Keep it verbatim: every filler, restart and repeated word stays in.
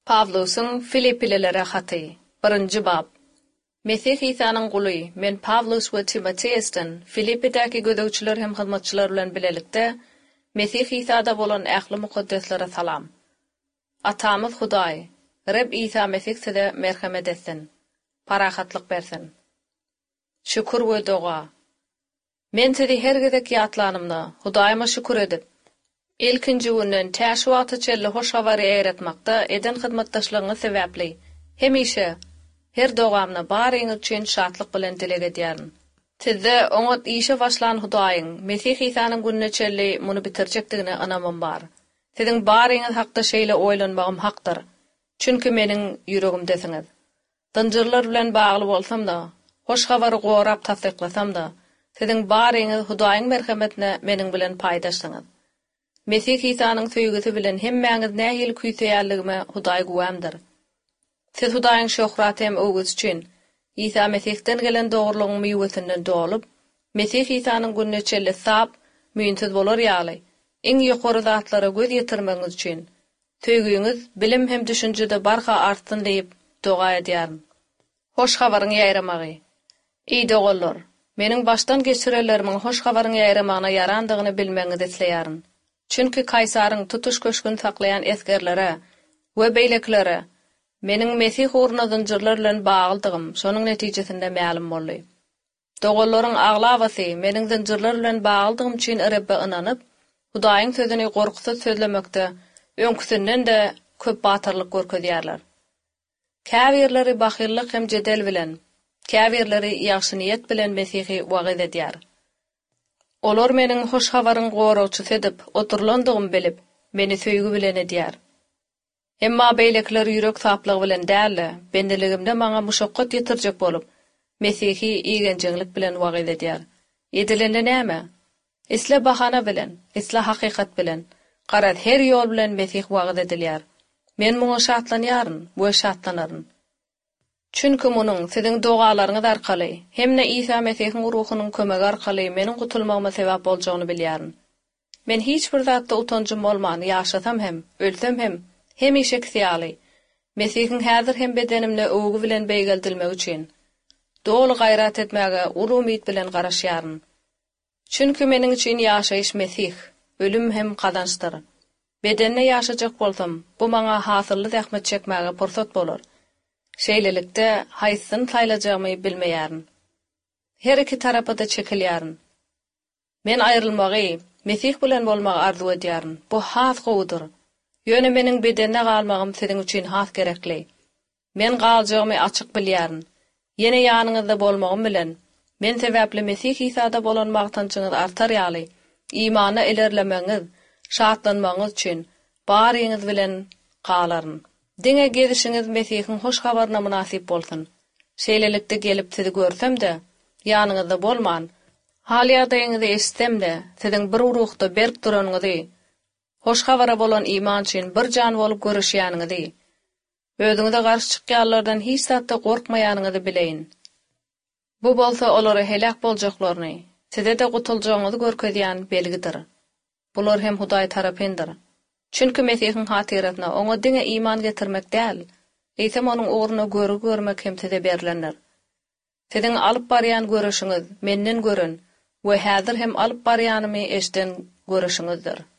Pavlus'un Filippililere hatı. Birinci bab. Mesih İsa'nın quluy, men Pavlus we Timoteus'dan Filippidäki gözöçüler hem hyzmatçylar bilen bilelikde Mesih İsa'da bolan ähli mukaddeslere salam. Atamyz Hudaý, Reb İsa Mesih size merhamet etsin. Parahatlyk bersin. Şükür we doga. Men sizi her gezek ýatlanymda Hudaýyma şükür edip ilkinji günden täş wagty çelle hoş hawary eýretmekde eden hyzmatdaşlygyňy sebäpli hemişe her dogamna baryňyz üçin şatlyk bilen dilek edýärin. Sizde oňa işe başlan Hudaýyň Mesih İsa'nyň gününe çelli muny bitirjekdigine anamam bar. Siziň baryňyz hakda şeýle oýlanmagym hakdyr. Çünki meniň ýüregimdesiňiz. Dynjyrlar bilen bagly bolsam da, hoş hawary gorap tasdyklasam da, siziň baryňyz Hudaýyň merhametine meniň bilen paýdaşdyňyz. Mesih İsa'nyň söýgüsi bilen hemmäňiz nähili küýseýärligime Hudaý güwämdir. Siz Hudaýyň şöhraty hem öwgüsi üçin İsa Mesihden gelen dogrulygyň müýwesinden dolup, Mesih İsa'nyň gününe çelle sap, müýnsiz bolar ýaly. Iň ýokary zatlara göz ýetirmeňiz üçin söýgüňiz bilim hem düşünjede barha artsyn diýip doga edýärin. Hoş habaryň ýaýramagy. Ey dogallar, meniň başdan geçirelerimiň hoş habaryň ýaýramagyna yarandygyny bilmeňizi isleýärin. Çünki Kaysaryň tutuş köşkün saklayan eskerlere we beýleklere meniň Mesih uğruna zynjyrlar bilen bagaldygym şonuň netijesinde ma'lum boldy. Dogallaryň aglabasy meniň zynjyrlar bilen bagaldygym üçin Rebbe inanyp, Hudaýyň sözüni gorkusuz sözlemekde öňküsinden de köp batyrlyk görkezýärler. Käbirleri bahyllyk hem jedel bilen, käbirleri ýaşy niýet bilen Mesihi wagyz edýär. Olar meniň hoş habaryň gorawçysy edip, oturlandygym bilip, meni söýgü bilen edýär. Emma beýlekler ýürek saplygy bilen däl, bendeligimde maňa muşakkat ýetirjek bolup, Mesihi iýgençilik bilen wagyz edýär. Edilende näme? Isle bahana bilen, isle hakykat bilen, garat her ýol bilen Mesih wagyz edilýär. Men muňa şatlanýaryn, bu şatlanaryn. Çünki munyň siziň dogalaryňyz arkaly, hemne İsa Mesihiň ruhunyň kömegi arkaly meniň gutulmagyma sebäp boljagyny bilýärin. Men hiç bir zatda utanjym bolman, ýaşasam hem, ölsem hem, hemişe kisiýaly. Mesihiň häzir hem bedenimle öwgi bilen beýgeldilmek üçin dolu gaýrat etmäge uly umyt bilen garaşýaryn. Çünki meniň üçin ýaşaýyş Mesih, ölüm hem kazançdyr. Bedenine ýaşajak bolsam, bu maňa hasyrly zähmet çekmäge pursat bolar. Şeýlelikde haýsyn saýlajagymy bilmeýärin. Her iki tarapa da çekilýärin. Men aýrylmagy, Mesih bilen bolmagy arzu edýärin. Bu has gowudyr. Ýöne meniň bedenine galmagym siziň üçin has gerekli. Men galjagymy açyk bilýärin. Ýene ýanyňyzda bolmagym bilen, men sebäpli Mesih İsa'da bolan magtançyňyz artar ýaly, imana ilerlemeňiz, şatlanmaňyz üçin baryňyz bilen galaryn. Diňe gezişiňiz Mesihiň hoş habaryna munasip bolsun. Şeýlelikde gelip sizi görsem de, ýanyňyzda bolman, hal ýagdaýyňyzy eşitsem de, siziň bir urukda berk duranyňyzy, hoş habara bolan iman üçin bir jan bolup görüşýäniňizi, özüňize garşy çykýanlardan hiç zatda gorkmaýanyňyzy bileýin. Bu bolsa olary helak boljaklaryny, size de gutuljagyňyzy görkezýän belgidir. Bular hem Hudaý tarapyndyr. Çünki Mesihiň hatyratyna oňa diňe iman getirmek däl, eýsem onuň uğruna görü görmek hem size berilenler. Siziň alyp barýan görüşiňiz menden görün we häzir hem alyp barýanymy eşden görüşiňizdir.